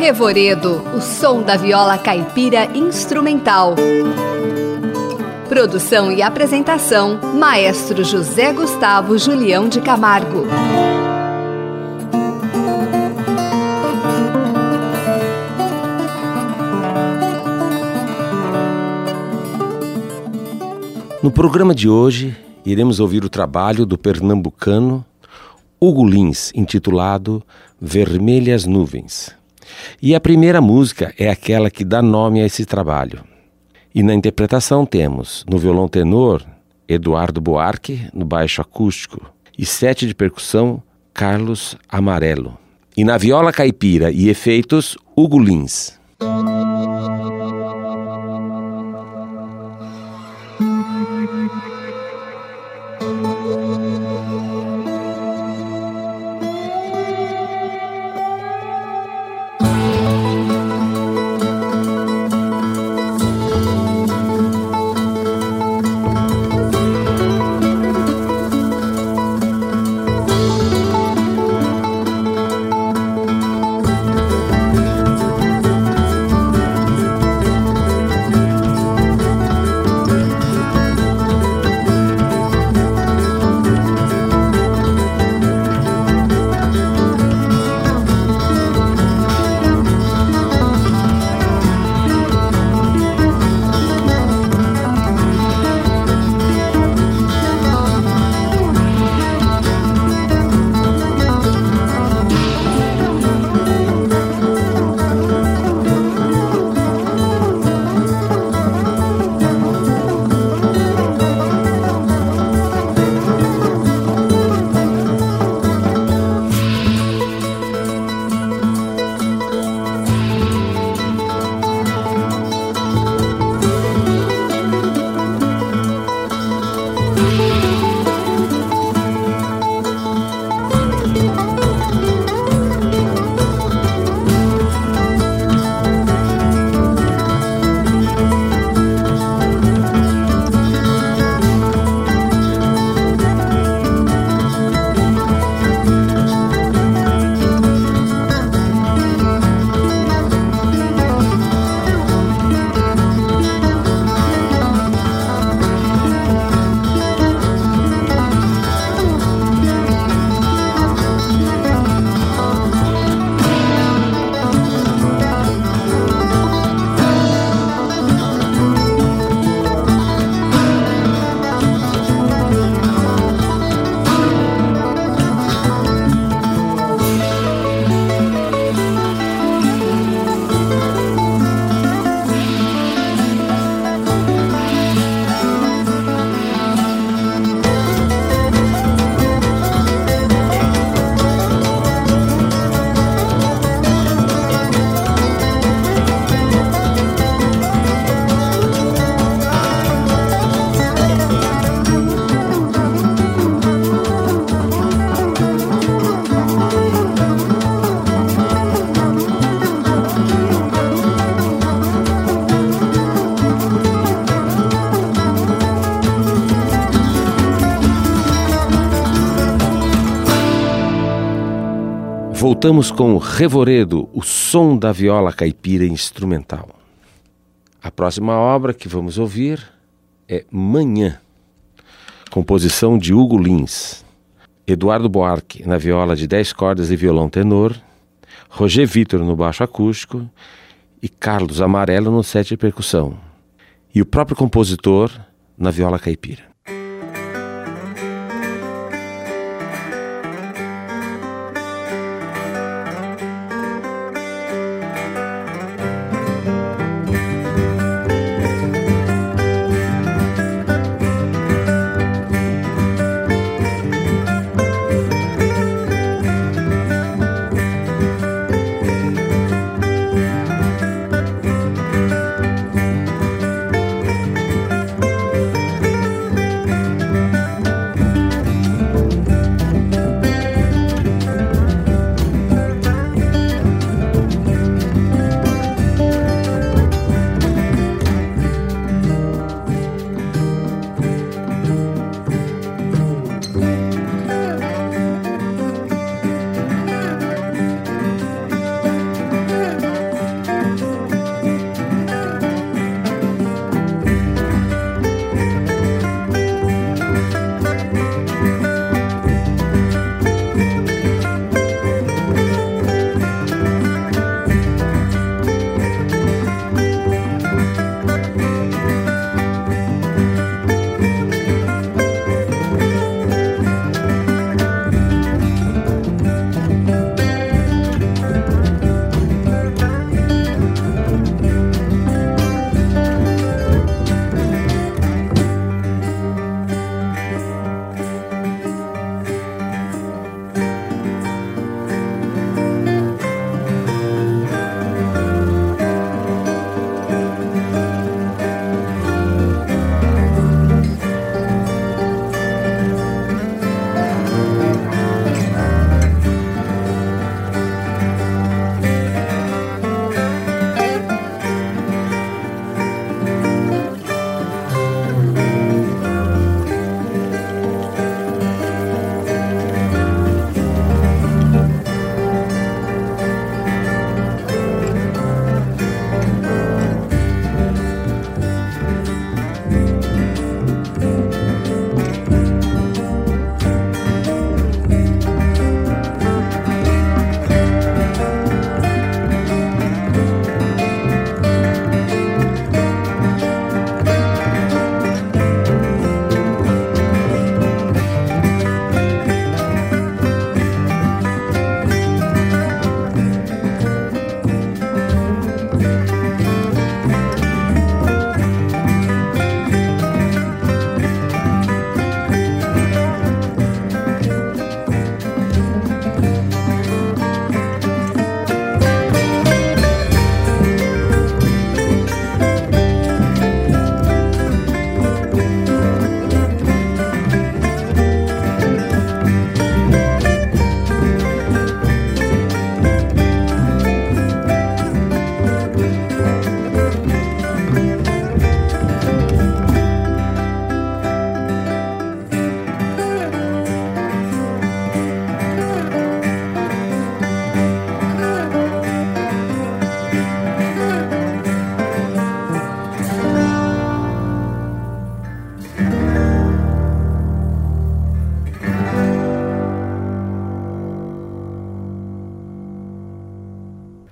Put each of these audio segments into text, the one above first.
Revoredo, o som da viola caipira instrumental. Produção e apresentação, Maestro José Gustavo Julião de Camargo. No programa de hoje, iremos ouvir o trabalho do pernambucano Hugo Lins, intitulado Vermelhas Nuvens. E a primeira música é aquela que dá nome a esse trabalho. E na interpretação temos, no violão tenor, Eduardo Buarque, no baixo acústico, e 7 de percussão, Carlos Amarelo. E na viola caipira e efeitos, Hugo Lins. Voltamos com Revoredo, o som da viola caipira instrumental. A próxima obra que vamos ouvir é Manhã, composição de Hugo Lins, Eduardo Buarque na viola de 10 cordas e violão tenor, Roger Vitor no baixo acústico e Carlos Amarelo no 7 de percussão, e o próprio compositor na viola caipira.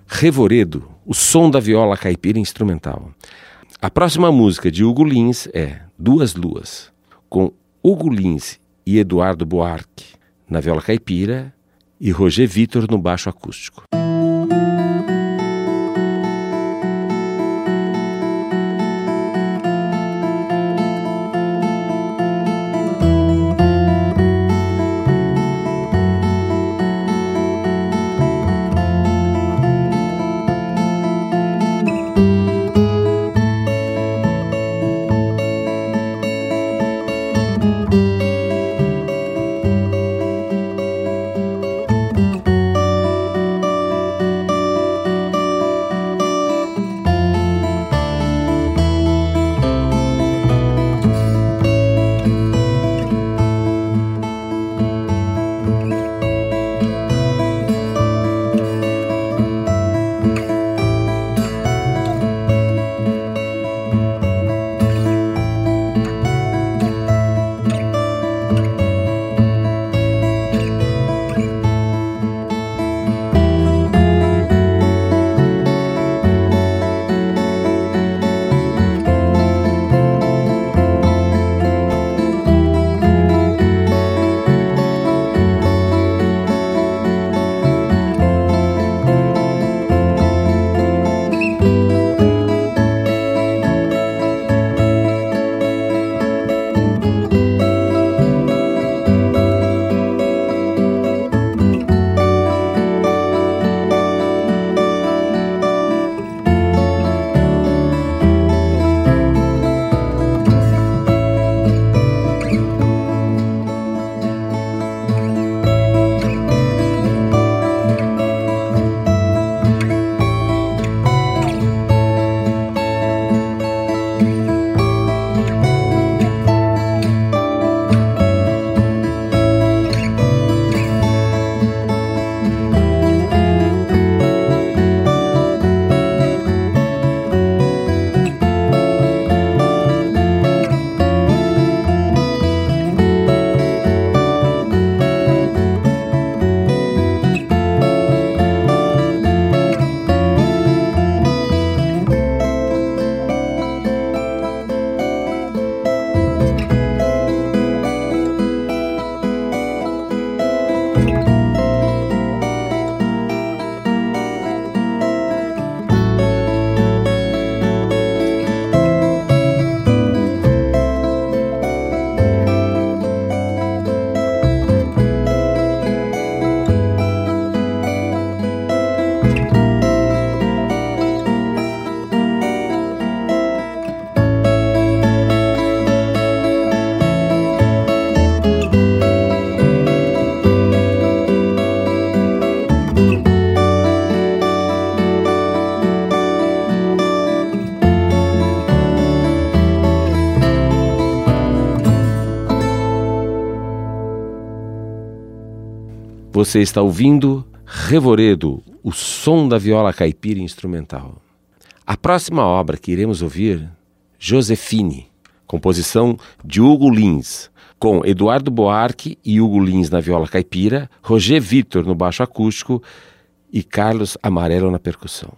Revoredo, o som da viola caipira instrumental. A próxima música de Hugo Lins é Duas Luas, com Hugo Lins e Eduardo Buarque na viola caipira e Roger Vitor no baixo acústico. Você está ouvindo Revoredo, o som da viola caipira instrumental. A próxima obra que iremos ouvir, Josefine, composição de Hugo Lins, com Eduardo Buarque e Hugo Lins na viola caipira, Roger Vitor no baixo acústico e Carlos Amarelo na percussão.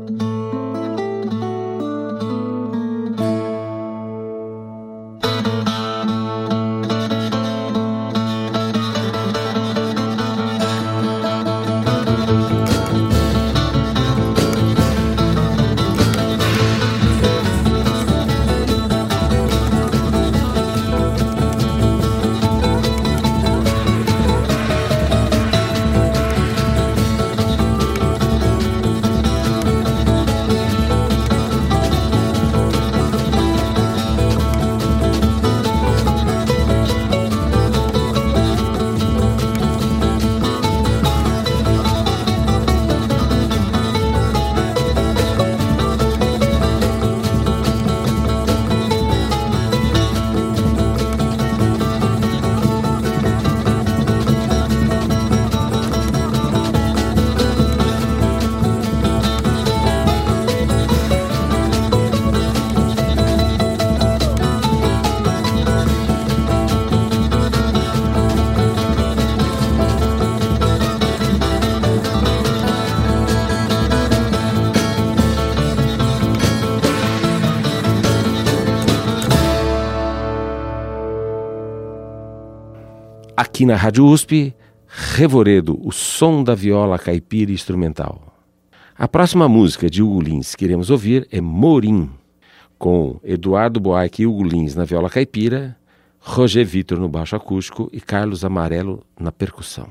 Aqui na Rádio USP, Revoredo, o som da viola caipira instrumental. A próxima música de Hugo Lins que iremos ouvir é Morim, com Eduardo Buarque e Hugo Lins na viola caipira, Roger Vitor no baixo acústico e Carlos Amarelo na percussão.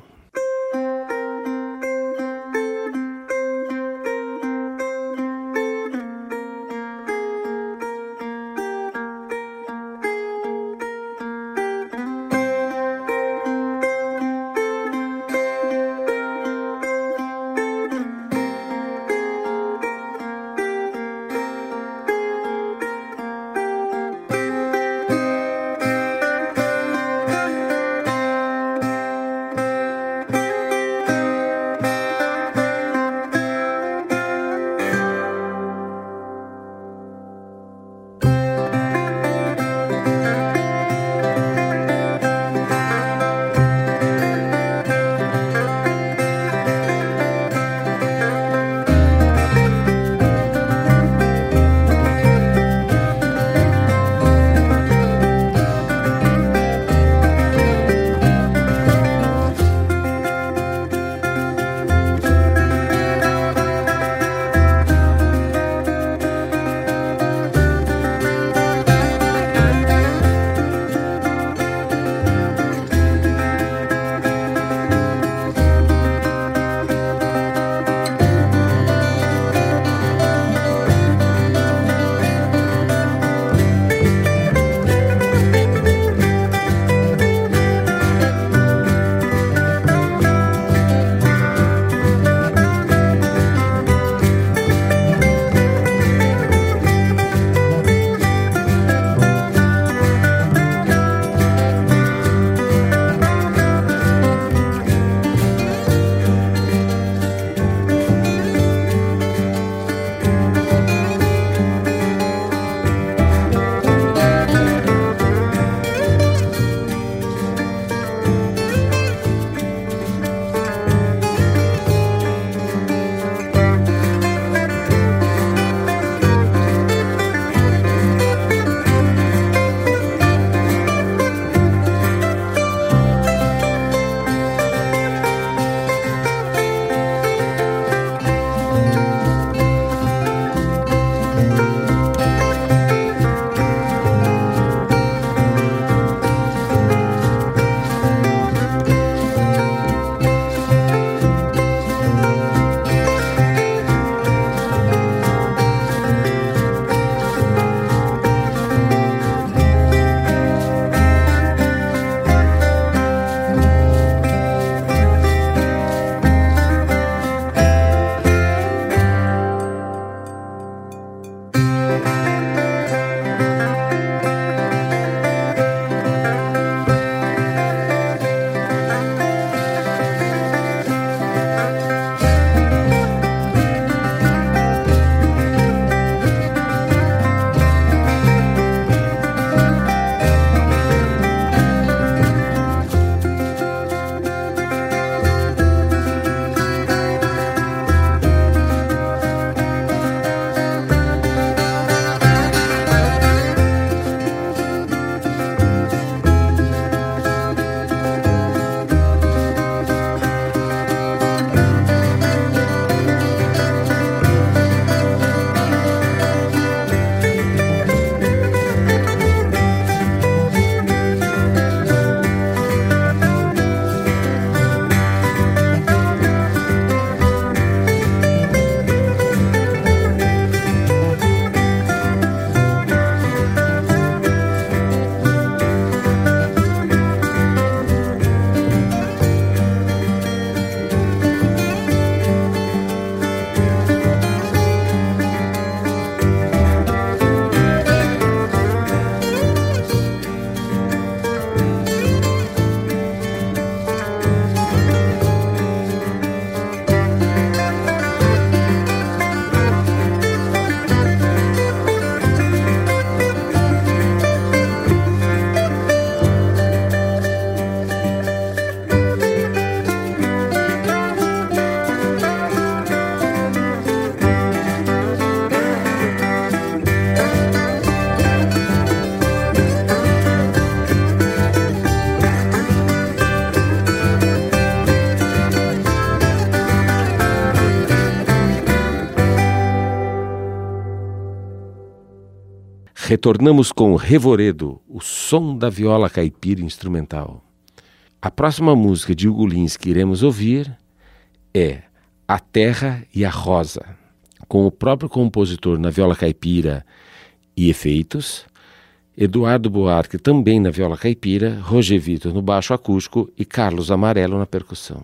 Retornamos com Revoredo, o som da viola caipira instrumental. A próxima música de Hugo Lins que iremos ouvir é A Terra e a Rosa, com o próprio compositor na viola caipira e efeitos, Eduardo Buarque também na viola caipira, Roger Vitor no baixo acústico e Carlos Amarelo na percussão.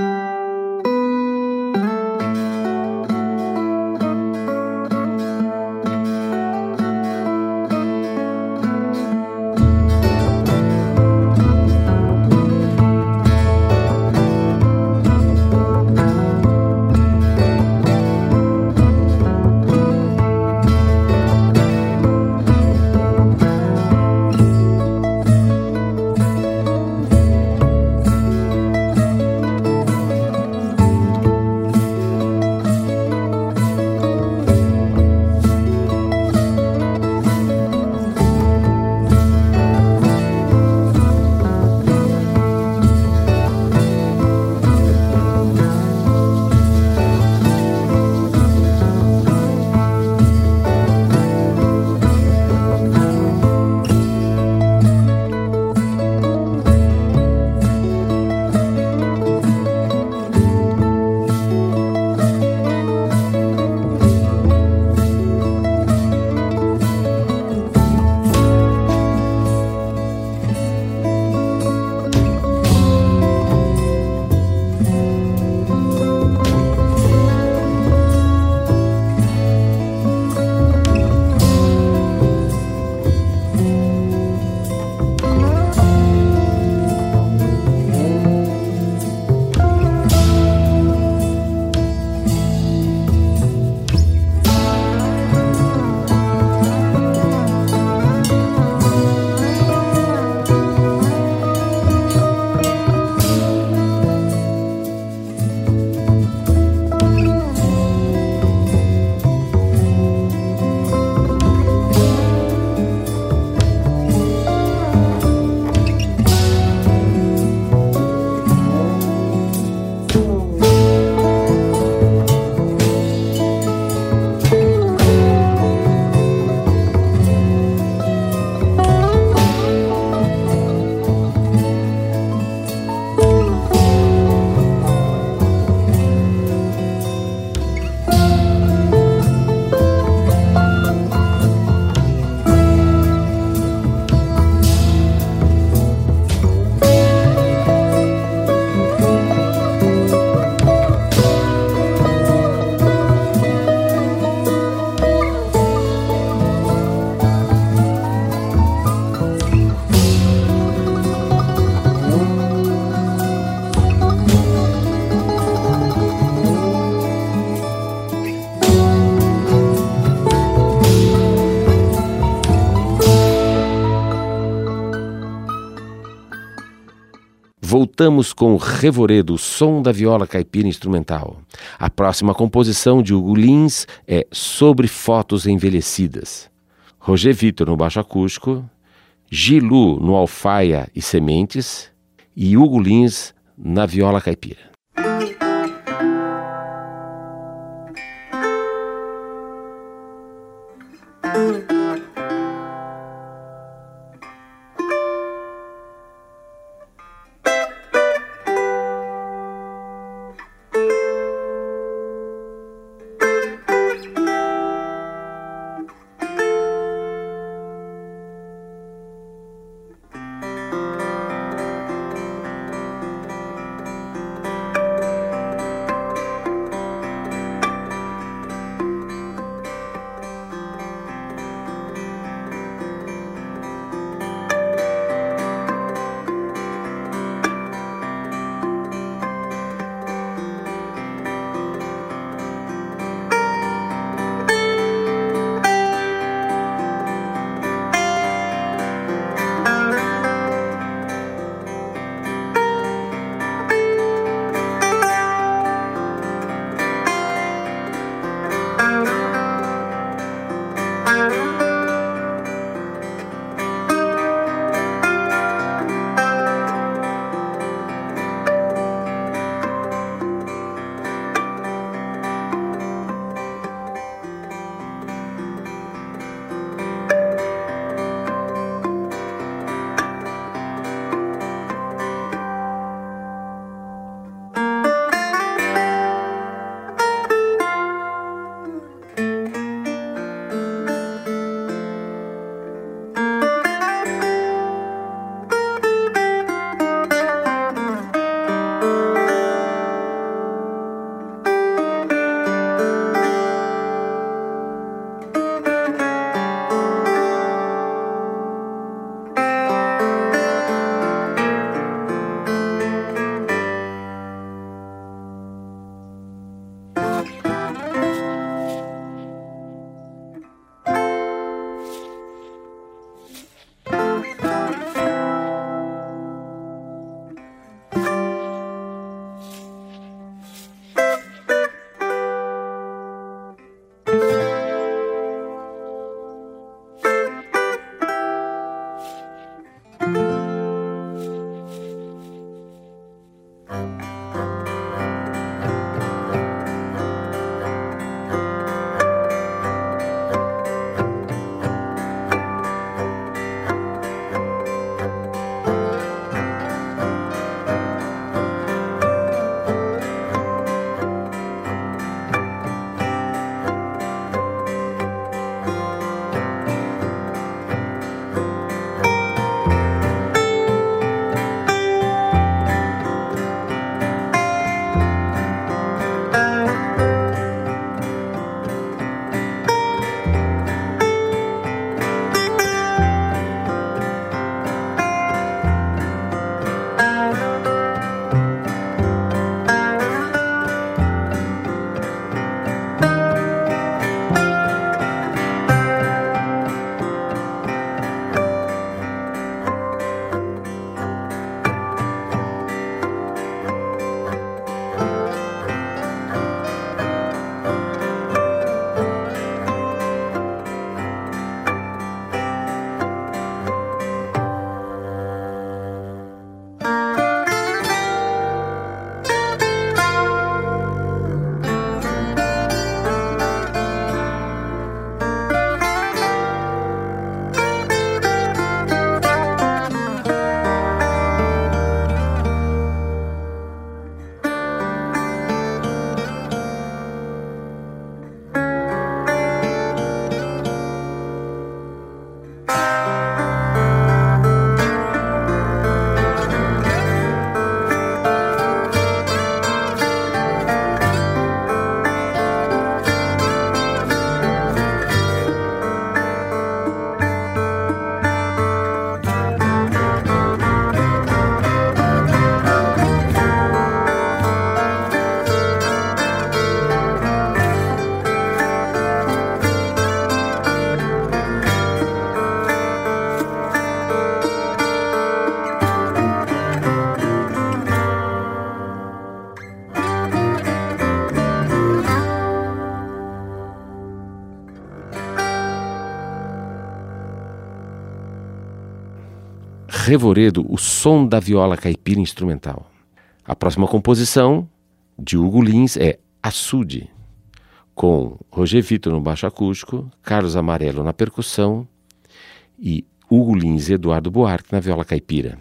Voltamos com Revoredo, o som da viola caipira instrumental. A próxima composição de Hugo Lins é Sobre Fotos Envelhecidas. Roger Vitor no baixo acústico, Gilu no alfaia e sementes e Hugo Lins na viola caipira. Revoredo, o som da viola caipira instrumental. A próxima composição de Hugo Lins é Açude, com Roger Vitor no baixo acústico, Carlos Amarelo na percussão e Hugo Lins e Eduardo Buarque na viola caipira.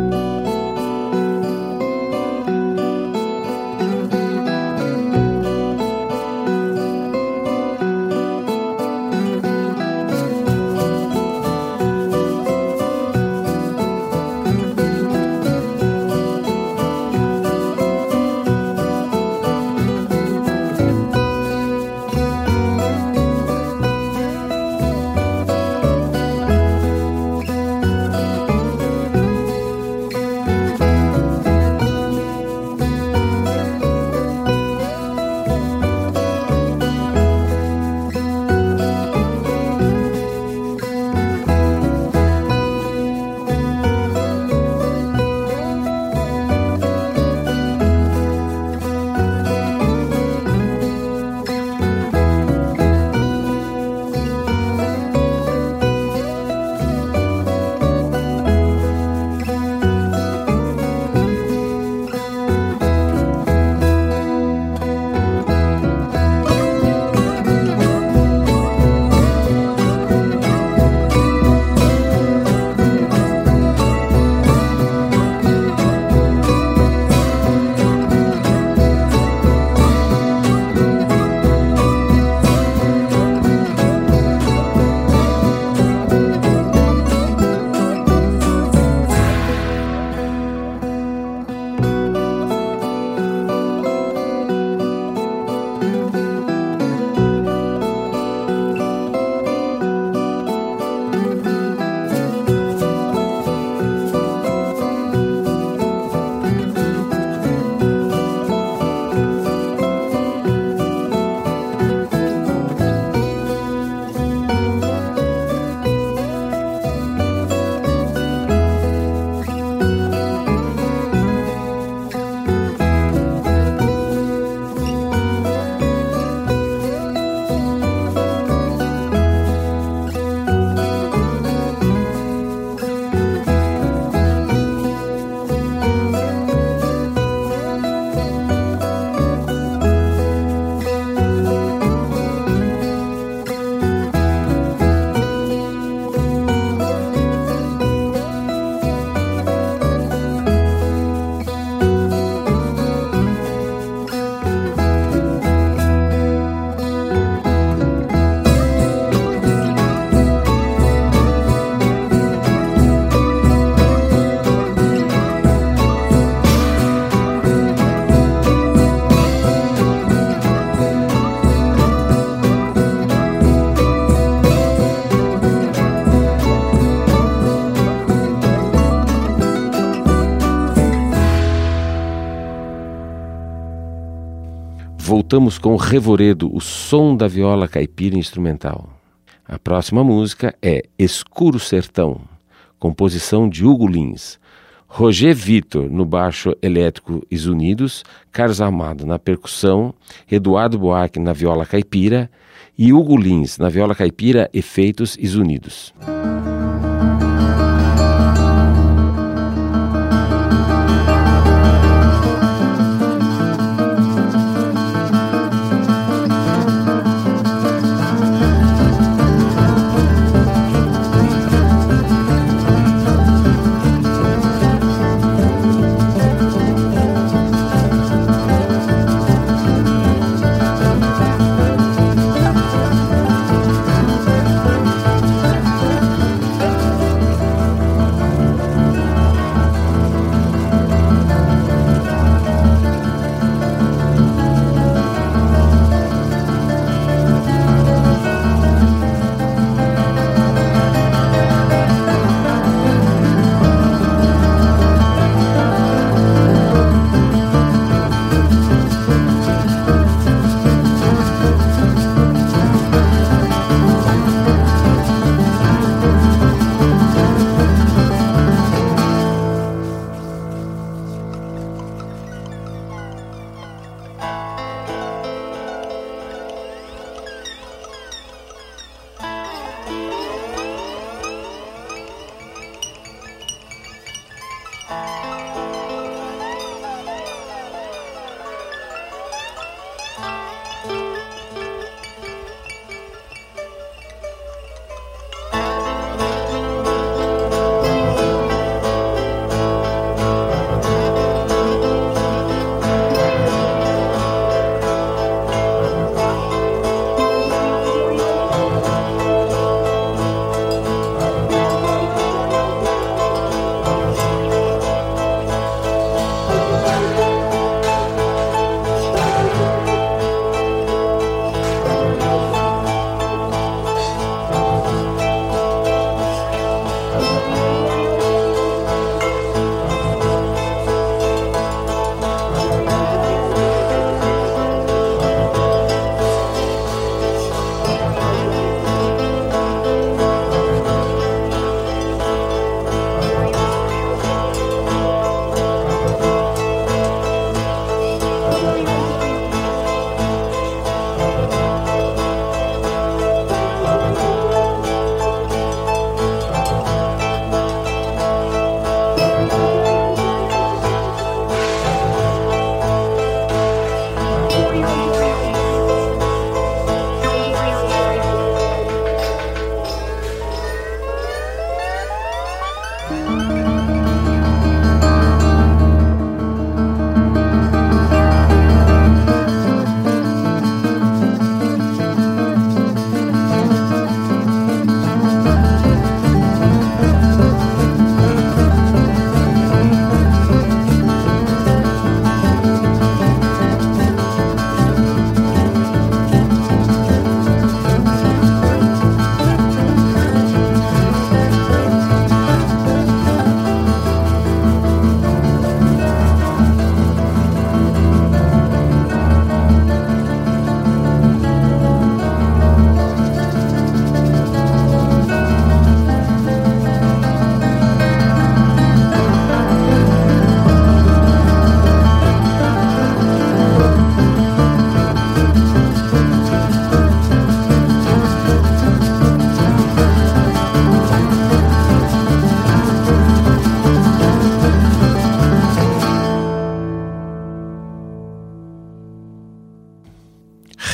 Voltamos com Revoredo, o som da viola caipira instrumental. A próxima música é Escuro Sertão, composição de Hugo Lins. Roger Vitor no baixo elétrico e Unidos, Carlos Amado na percussão, Eduardo Buarque na viola caipira e Hugo Lins na viola caipira, efeitos e Unidos.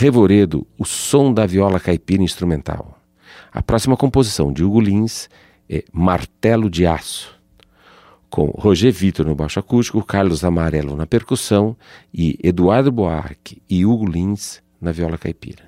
Revoredo, o som da viola caipira instrumental. A próxima composição de Hugo Lins é Martelo de Aço, com Roger Vitor no baixo acústico, Carlos Amarelo na percussão e Eduardo Buarque e Hugo Lins na viola caipira.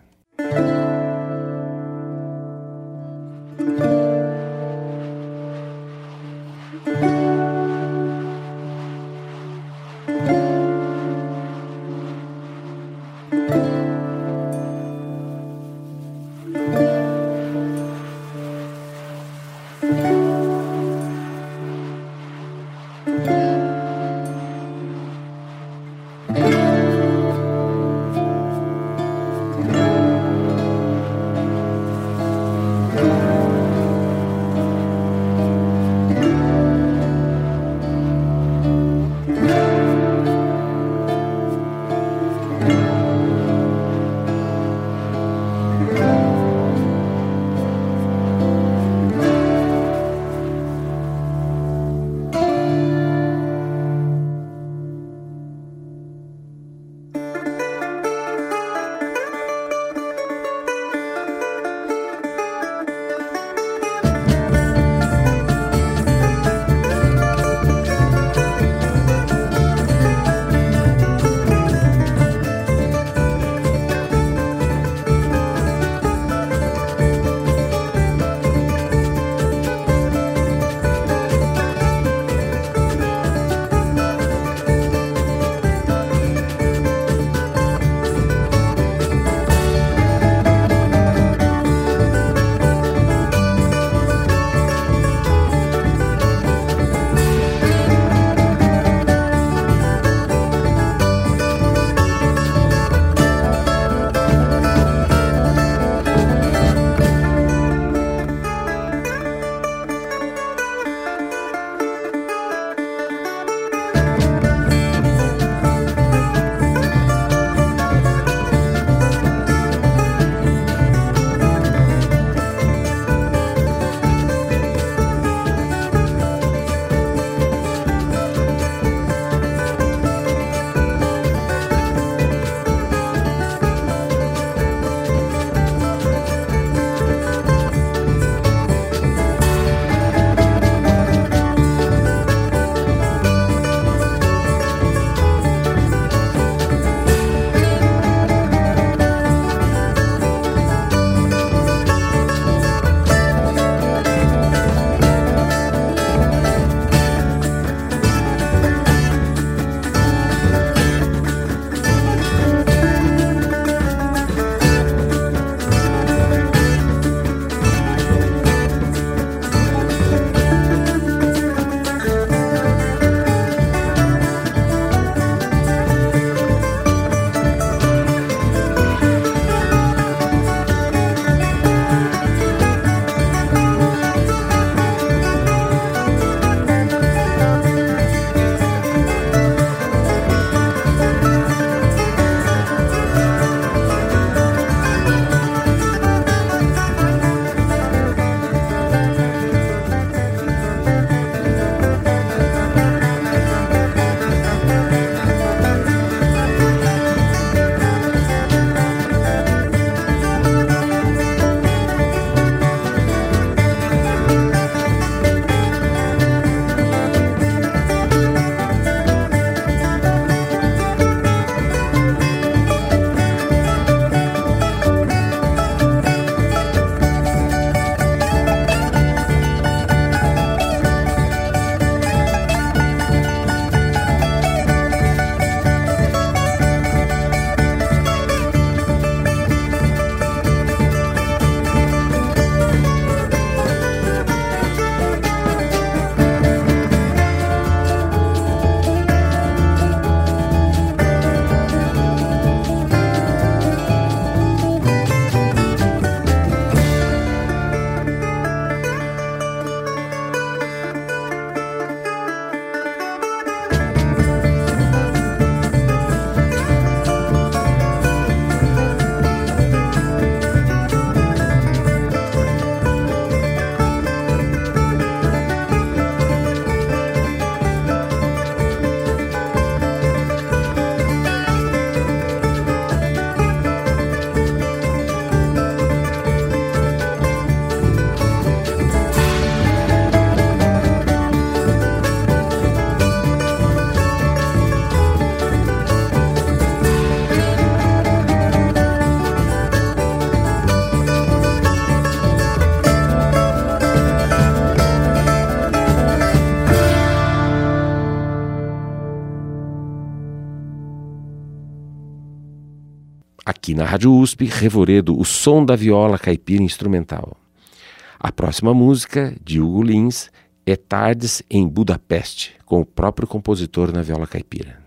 Aqui na Rádio USP, Revoredo, o som da viola caipira instrumental. A próxima música, de Hugo Lins, é Tardes em Budapeste, com o próprio compositor na viola caipira.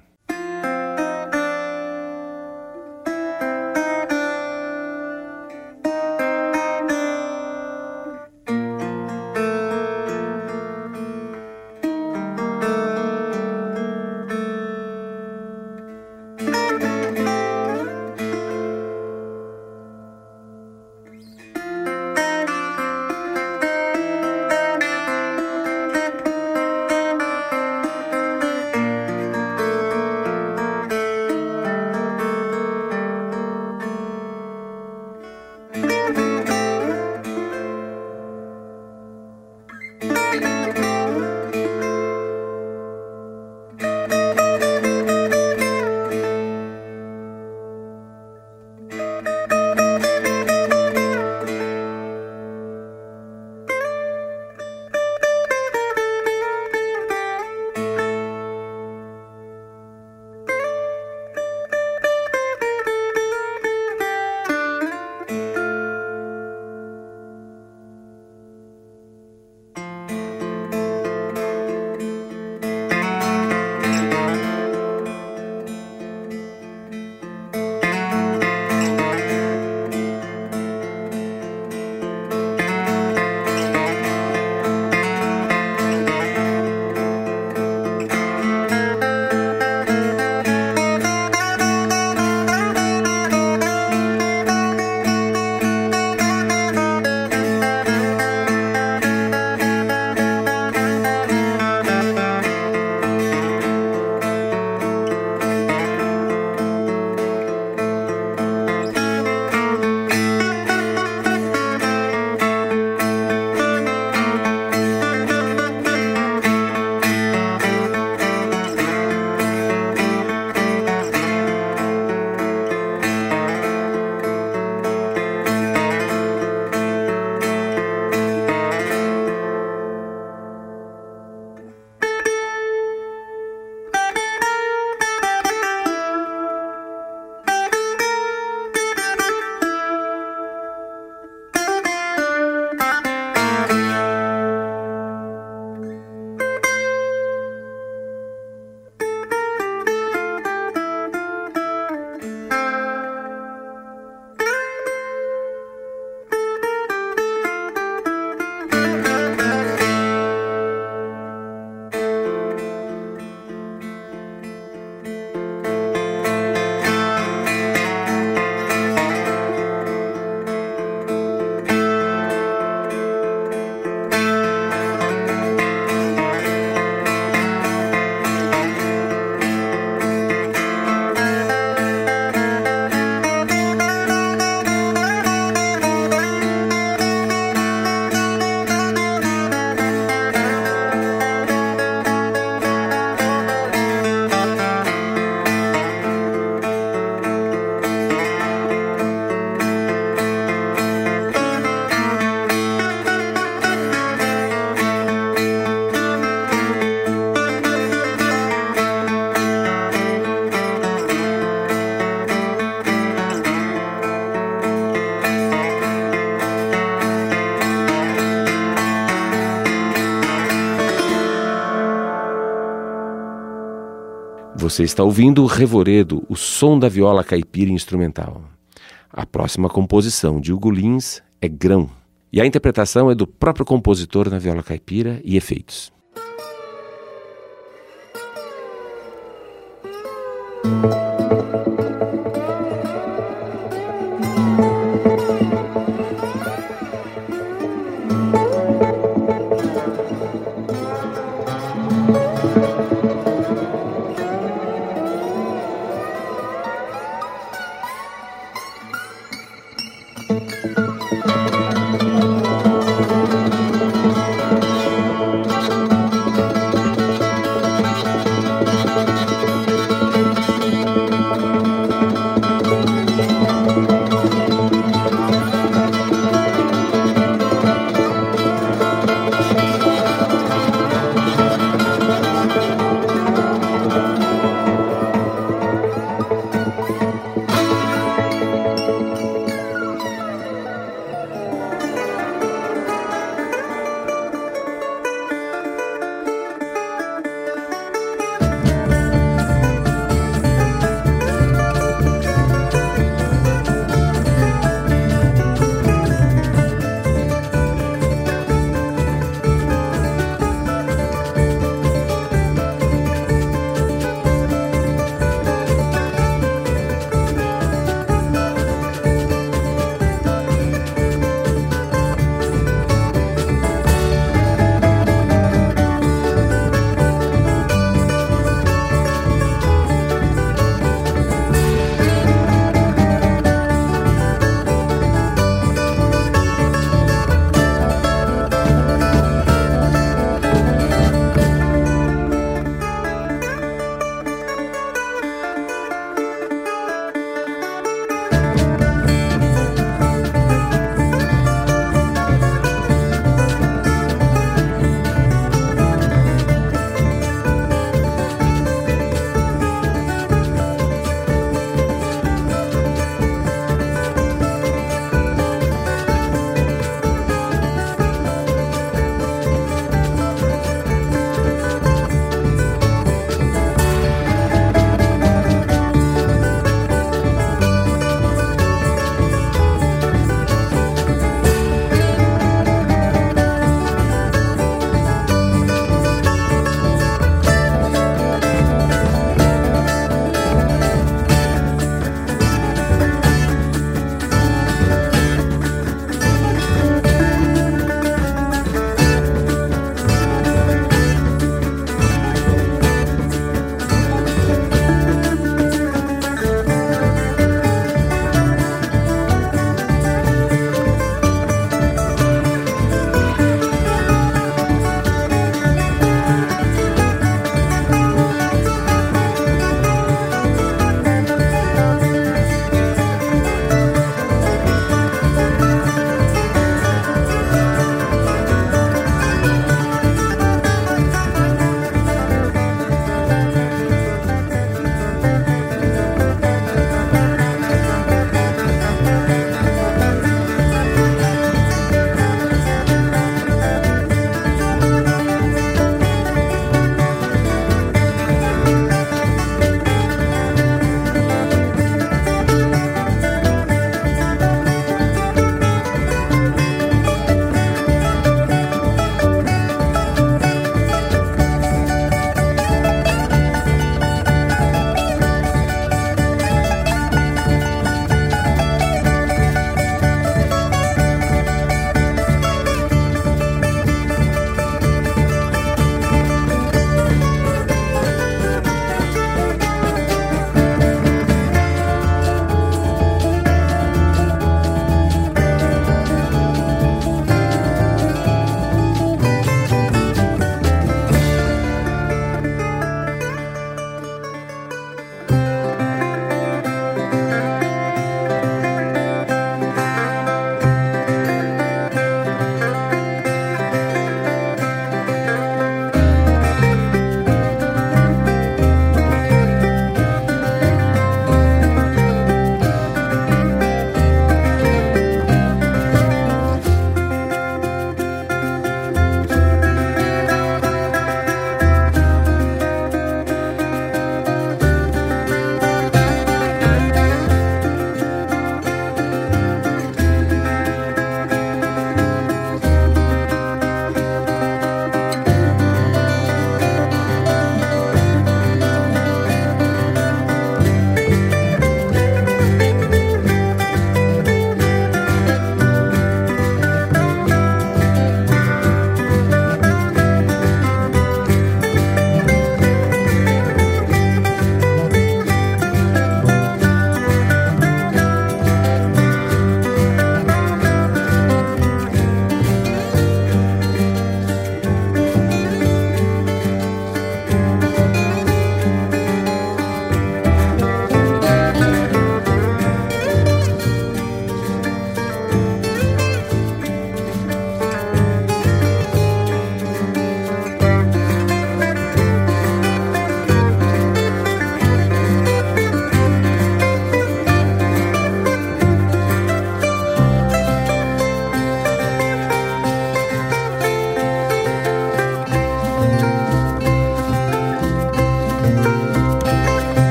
Você está ouvindo o Revoredo, o som da viola caipira instrumental. A próxima composição de Hugo Lins é Grão, e a interpretação é do próprio compositor na viola caipira e efeitos.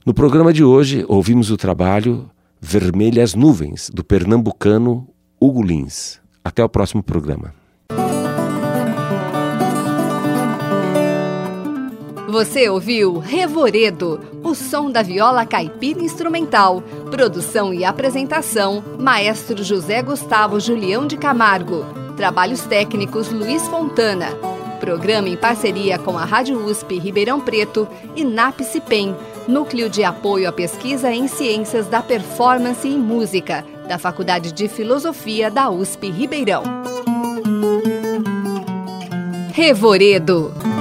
No programa de hoje, ouvimos o trabalho Vermelhas Nuvens, do pernambucano Hugo Lins. Até o próximo programa. Você ouviu Revoredo, o som da viola caipira instrumental. Produção e apresentação, Maestro José Gustavo Julião de Camargo. Trabalhos técnicos, Luiz Fontana. Programa em parceria com a Rádio USP Ribeirão Preto e NAPCIPEM, Núcleo de Apoio à Pesquisa em Ciências da Performance e Música, da Faculdade de Filosofia da USP Ribeirão. Revoredo.